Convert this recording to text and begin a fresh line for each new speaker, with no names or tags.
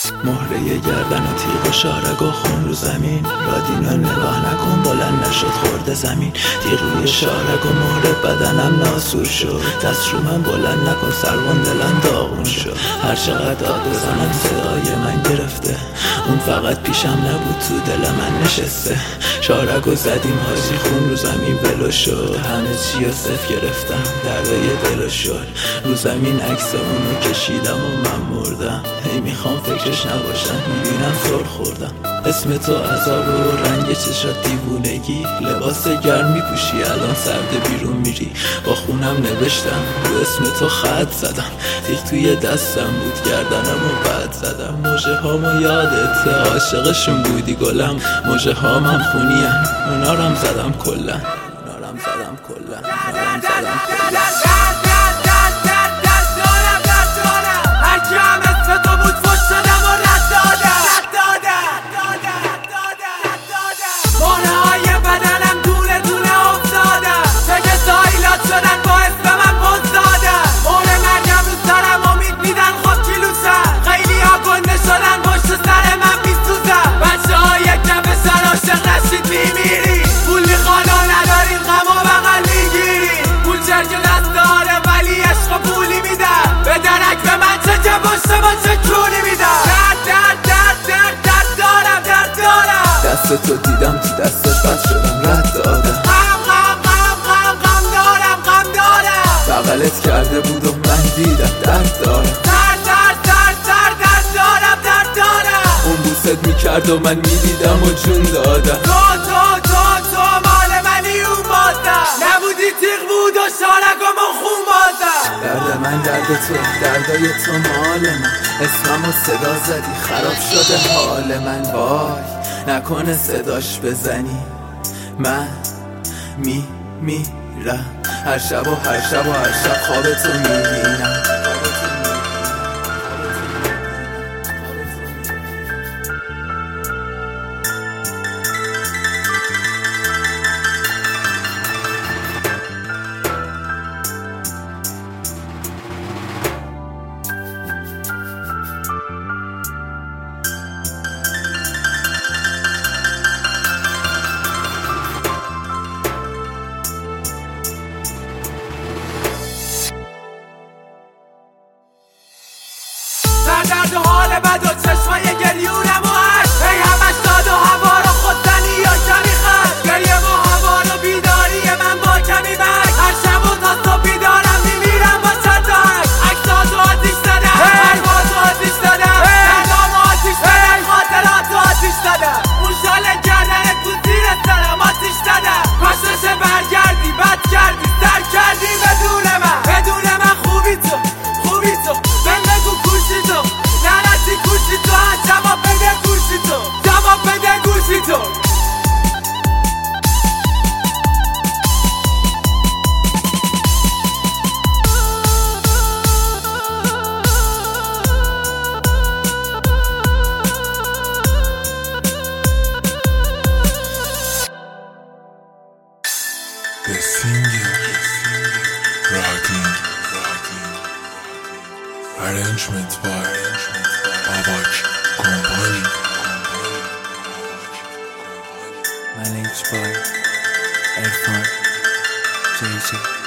مهره گردن و تیغ و شارگ و خون رو زمین. رادینو نگاه نکن بلند نشد خورده زمین. تیغ روی شارگ و مهره بدنم ناسور شد. دست رو من بلند نکن سروان دلم داغون شد. هر چقدر داد بزنم صدای من گرفته. اون فقط پیشم نبود تو دل من نشسته. شارگو زدیم حاجی خون رو زمین ولو شد. همه چی رو صف گرفتم دردای دلو شد. رو زمین عکس اونو کشیدم و من مردم. هی میخوام فکرش نباشم میبینم سر خوردم. اسم تو عذاب و رنگ چشات دیوونگی. لباس گرم میپوشی الان سرد بیرون میری. با خونم نوشتم رو اسم تو خط زدم. تیغ توی دستم بود گردنم و بعد زدم. موجه هامو یادت عاشقشون بودی گلم. موجه هامم خونیم اونارم زدم کلن. دست تو دیدم تو دستت بد شدم رد دادم.
غم دارم
بغلت کرده بود و من دیدم درد دارم.
درد دارم
اون بوست میکرد و من میدیدم و جون دادم.
تو مال منی اون بازم. نبودی تیغ بود و شارگم و خون بازم.
درد من درد تو دردای تو مال من. اسمم و صدا زدی خراب شده حال من. وای نکنه صداش بزنی من میرم. هر شب خواب تو میبینم.
درد و حال بد و چشمای گریونم و عشق. هی همش داد و هوا رو خودزنی یا کمی خرد. گریم و هوا رو بیداری من با کمی بک. هر شب و تا صبح بیدارم میمیرم با چند تا عکساتو آتیش زدم. حرفاتو آتیش زدم. دردامو آتیش زدم. خاطراتو آتیش زدم. اون شال گردنت تو زیر سرم آتیش زدم. کاشتشه برگردی بد کردی سر کردی بدون من خوبی تو جواب بده گوشی تو.
The singer Radin. Arrangement by Babak Company.
Managed by Erfan JJ.